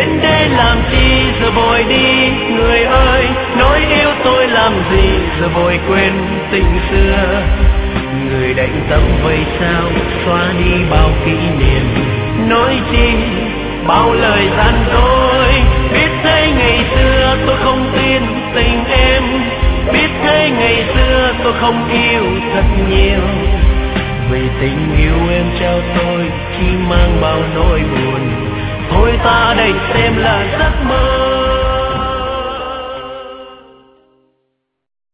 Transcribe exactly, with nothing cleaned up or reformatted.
đến đây làm chi giờ vội đi, người ơi nói yêu tôi làm gì giờ vội quên tình xưa. Người đành tâm vậy sao xóa đi bao kỷ niệm, nói chi bao lời gian dối. Biết thế ngày xưa tôi không tin tình em, biết thế ngày xưa tôi không yêu thật nhiều. Vì tình yêu em trao tôi chỉ mang bao nỗi buồn, thôi ta đành xem là giấc mơ.